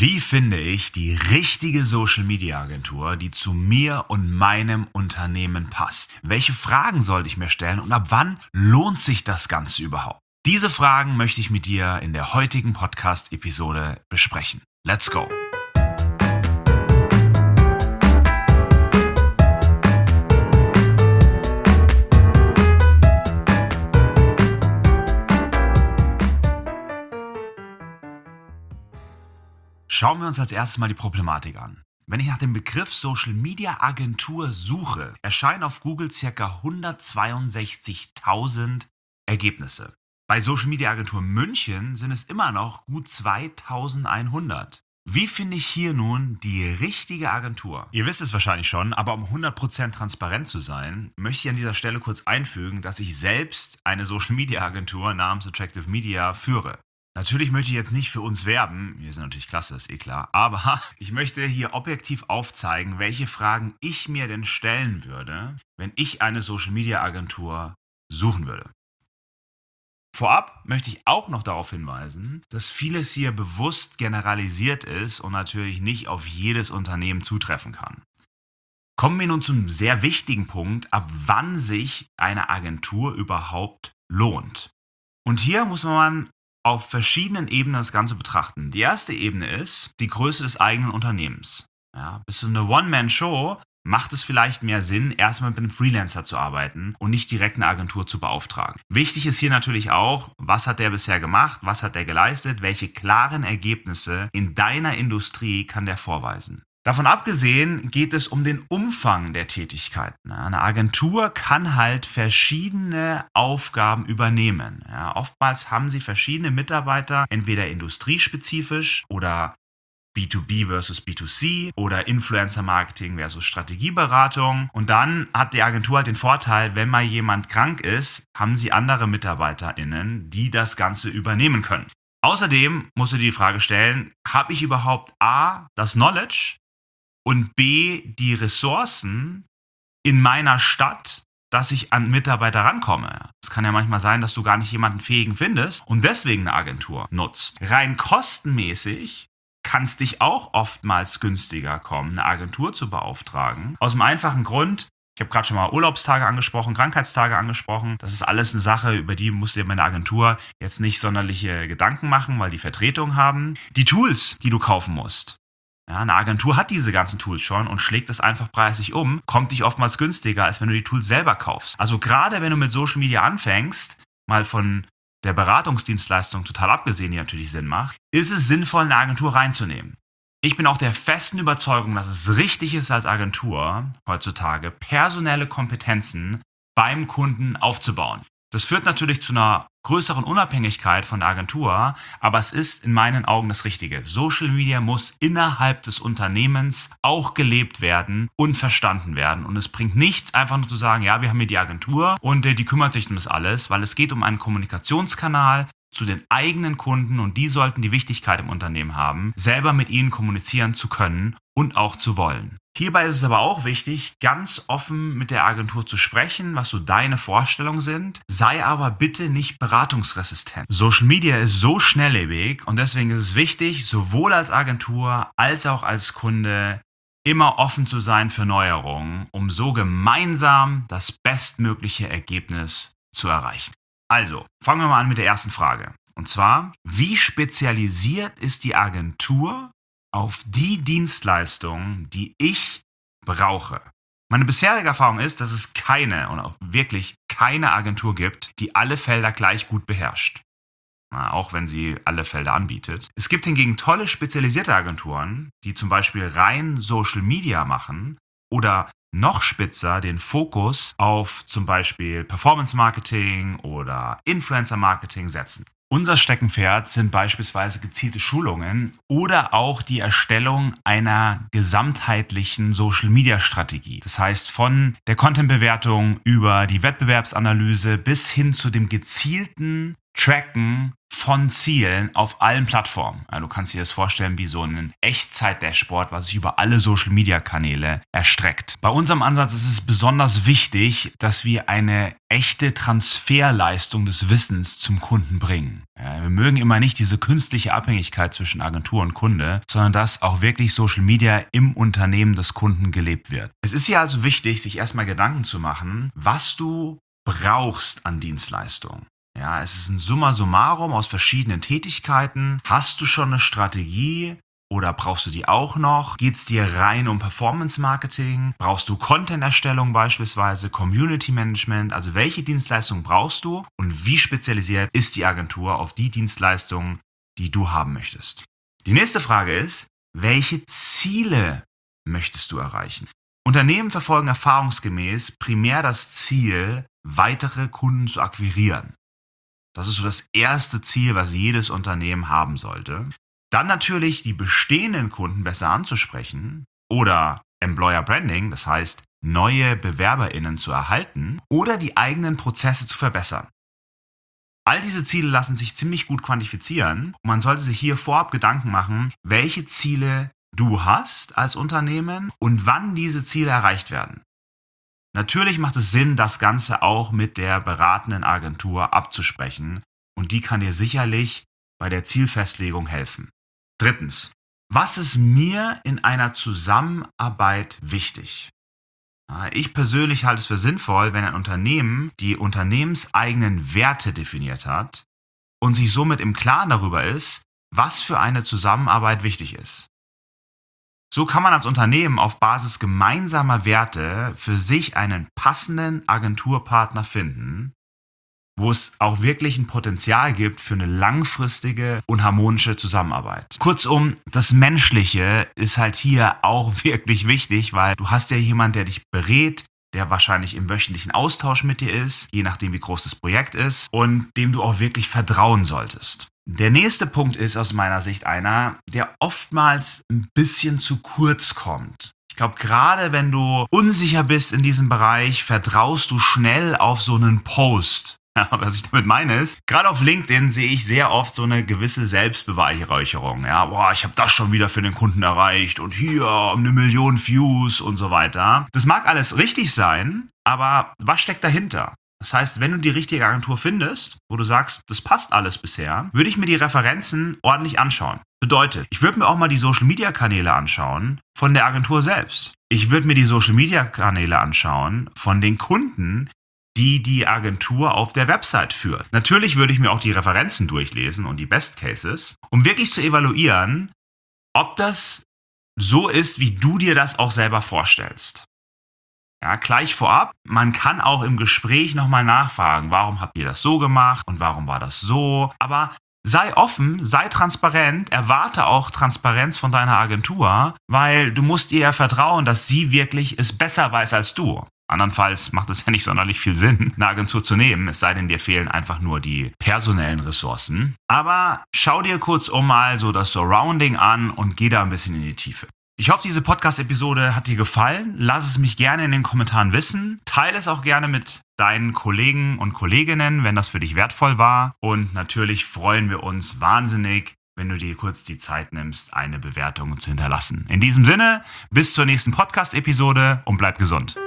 Wie finde ich die richtige Social-Media-Agentur, die zu mir und meinem Unternehmen passt? Welche Fragen sollte ich mir stellen und ab wann lohnt sich das Ganze überhaupt? Diese Fragen möchte ich mit dir in der heutigen Podcast-Episode besprechen. Let's go! Schauen wir uns als erstes mal die Problematik an. Wenn ich nach dem Begriff Social Media Agentur suche, erscheinen auf Google ca. 162.000 Ergebnisse. Bei Social Media Agentur München sind es immer noch gut 2.100. Wie finde ich hier nun die richtige Agentur? Ihr wisst es wahrscheinlich schon, aber um 100% transparent zu sein, möchte ich an dieser Stelle kurz einfügen, dass ich selbst eine Social Media Agentur namens Attractive Media führe. Natürlich möchte ich jetzt nicht für uns werben, wir sind natürlich klasse, ist eh klar, aber ich möchte hier objektiv aufzeigen, welche Fragen ich mir denn stellen würde, wenn ich eine Social-Media-Agentur suchen würde. Vorab möchte ich auch noch darauf hinweisen, dass vieles hier bewusst generalisiert ist und natürlich nicht auf jedes Unternehmen zutreffen kann. Kommen wir nun zum sehr wichtigen Punkt, ab wann sich eine Agentur überhaupt lohnt. Und hier muss man auf verschiedenen Ebenen das Ganze betrachten. Die erste Ebene ist die Größe des eigenen Unternehmens. Ja, bist du eine One-Man-Show, macht es vielleicht mehr Sinn, erstmal mit einem Freelancer zu arbeiten und nicht direkt eine Agentur zu beauftragen. Wichtig ist hier natürlich auch, was hat der bisher gemacht, was hat der geleistet, welche klaren Ergebnisse in deiner Industrie kann der vorweisen. Davon abgesehen geht es um den Umfang der Tätigkeiten. Eine Agentur kann halt verschiedene Aufgaben übernehmen. Ja, oftmals haben sie verschiedene Mitarbeiter, entweder industriespezifisch oder B2B versus B2C oder Influencer-Marketing versus Strategieberatung. Und dann hat die Agentur halt den Vorteil, wenn mal jemand krank ist, haben sie andere MitarbeiterInnen, die das Ganze übernehmen können. Außerdem musst du dir die Frage stellen, habe ich überhaupt A, das Knowledge und B, die Ressourcen in meiner Stadt, dass ich an Mitarbeiter rankomme. Es kann ja manchmal sein, dass du gar nicht jemanden Fähigen findest und deswegen eine Agentur nutzt. Rein kostenmäßig kann es dich auch oftmals günstiger kommen, eine Agentur zu beauftragen. Aus dem einfachen Grund, ich habe gerade schon mal Urlaubstage angesprochen, Krankheitstage angesprochen. Das ist alles eine Sache, über die musst du dir bei einer Agentur jetzt nicht sonderliche Gedanken machen, weil die Vertretung haben. Die Tools, die du kaufen musst. Ja, eine Agentur hat diese ganzen Tools schon und schlägt das einfach preislich um, kommt dich oftmals günstiger, als wenn du die Tools selber kaufst. Also gerade wenn du mit Social Media anfängst, mal von der Beratungsdienstleistung total abgesehen, die natürlich Sinn macht, ist es sinnvoll, eine Agentur reinzunehmen. Ich bin auch der festen Überzeugung, dass es richtig ist, als Agentur heutzutage personelle Kompetenzen beim Kunden aufzubauen. Das führt natürlich zu einer größeren Unabhängigkeit von der Agentur, aber es ist in meinen Augen das Richtige. Social Media muss innerhalb des Unternehmens auch gelebt werden und verstanden werden. Und es bringt nichts, einfach nur zu sagen, ja, wir haben hier die Agentur und die kümmert sich um das alles, weil es geht um einen Kommunikationskanal zu den eigenen Kunden und die sollten die Wichtigkeit im Unternehmen haben, selber mit ihnen kommunizieren zu können und auch zu wollen. Hierbei ist es aber auch wichtig, ganz offen mit der Agentur zu sprechen, was so deine Vorstellungen sind. Sei aber bitte nicht beratungsresistent. Social Media ist so schnelllebig und deswegen ist es wichtig, sowohl als Agentur als auch als Kunde immer offen zu sein für Neuerungen, um so gemeinsam das bestmögliche Ergebnis zu erreichen. Also, fangen wir mal an mit der ersten Frage. Und zwar, wie spezialisiert ist die Agentur auf die Dienstleistungen, die ich brauche? Meine bisherige Erfahrung ist, dass es keine und auch wirklich keine Agentur gibt, die alle Felder gleich gut beherrscht. Auch wenn sie alle Felder anbietet. Es gibt hingegen tolle spezialisierte Agenturen, die zum Beispiel rein Social Media machen oder noch spitzer den Fokus auf zum Beispiel Performance Marketing oder Influencer Marketing setzen. Unser Steckenpferd sind beispielsweise gezielte Schulungen oder auch die Erstellung einer gesamtheitlichen Social-Media-Strategie. Das heißt, von der Content-Bewertung über die Wettbewerbsanalyse bis hin zu dem gezielten Tracken von Zielen auf allen Plattformen. Ja, du kannst dir das vorstellen wie so ein Echtzeit-Dashboard, was sich über alle Social-Media-Kanäle erstreckt. Bei unserem Ansatz ist es besonders wichtig, dass wir eine echte Transferleistung des Wissens zum Kunden bringen. Ja, wir mögen immer nicht diese künstliche Abhängigkeit zwischen Agentur und Kunde, sondern dass auch wirklich Social Media im Unternehmen des Kunden gelebt wird. Es ist hier also wichtig, sich erstmal Gedanken zu machen, was du brauchst an Dienstleistungen. Ja, es ist ein Summa summarum aus verschiedenen Tätigkeiten. Hast du schon eine Strategie oder brauchst du die auch noch? Geht es dir rein um Performance Marketing? Brauchst du Content-Erstellung beispielsweise, Community Management? Also welche Dienstleistungen brauchst du und wie spezialisiert ist die Agentur auf die Dienstleistungen, die du haben möchtest? Die nächste Frage ist, welche Ziele möchtest du erreichen? Unternehmen verfolgen erfahrungsgemäß primär das Ziel, weitere Kunden zu akquirieren. Das ist so das erste Ziel, was jedes Unternehmen haben sollte. Dann natürlich die bestehenden Kunden besser anzusprechen oder Employer Branding, das heißt neue BewerberInnen zu erhalten oder die eigenen Prozesse zu verbessern. All diese Ziele lassen sich ziemlich gut quantifizieren und man sollte sich hier vorab Gedanken machen, welche Ziele du hast als Unternehmen und wann diese Ziele erreicht werden. Natürlich macht es Sinn, das Ganze auch mit der beratenden Agentur abzusprechen und die kann dir sicherlich bei der Zielfestlegung helfen. Drittens, was ist mir in einer Zusammenarbeit wichtig? Ich persönlich halte es für sinnvoll, wenn ein Unternehmen die unternehmenseigenen Werte definiert hat und sich somit im Klaren darüber ist, was für eine Zusammenarbeit wichtig ist. So kann man als Unternehmen auf Basis gemeinsamer Werte für sich einen passenden Agenturpartner finden, wo es auch wirklich ein Potenzial gibt für eine langfristige und harmonische Zusammenarbeit. Kurzum, das Menschliche ist halt hier auch wirklich wichtig, weil du hast ja jemanden, der dich berät, der wahrscheinlich im wöchentlichen Austausch mit dir ist, je nachdem wie groß das Projekt ist und dem du auch wirklich vertrauen solltest. Der nächste Punkt ist aus meiner Sicht einer, der oftmals ein bisschen zu kurz kommt. Ich glaube, gerade wenn du unsicher bist in diesem Bereich, vertraust du schnell auf so einen Post. Ja, was ich damit meine ist, gerade auf LinkedIn sehe ich sehr oft so eine gewisse Selbstbeweihräucherung. Ja, boah, ich habe das schon wieder für den Kunden erreicht und hier 1 Million Views und so weiter. Das mag alles richtig sein, aber was steckt dahinter? Das heißt, wenn du die richtige Agentur findest, wo du sagst, das passt alles bisher, würde ich mir die Referenzen ordentlich anschauen. Bedeutet, ich würde mir auch mal die Social-Media-Kanäle anschauen von der Agentur selbst. Ich würde mir die Social-Media-Kanäle anschauen von den Kunden, die die Agentur auf der Website führt. Natürlich würde ich mir auch die Referenzen durchlesen und die Best Cases, um wirklich zu evaluieren, ob das so ist, wie du dir das auch selber vorstellst. Ja, gleich vorab, man kann auch im Gespräch nochmal nachfragen, warum habt ihr das so gemacht und warum war das so, aber sei offen, sei transparent, erwarte auch Transparenz von deiner Agentur, weil du musst ihr ja vertrauen, dass sie wirklich es besser weiß als du. Andernfalls macht es ja nicht sonderlich viel Sinn, eine Agentur zu nehmen, es sei denn, dir fehlen einfach nur die personellen Ressourcen. Aber schau dir kurzum mal so das Surrounding an und geh da ein bisschen in die Tiefe. Ich hoffe, diese Podcast-Episode hat dir gefallen. Lass es mich gerne in den Kommentaren wissen. Teile es auch gerne mit deinen Kollegen und Kolleginnen, wenn das für dich wertvoll war. Und natürlich freuen wir uns wahnsinnig, wenn du dir kurz die Zeit nimmst, eine Bewertung zu hinterlassen. In diesem Sinne, bis zur nächsten Podcast-Episode und bleib gesund.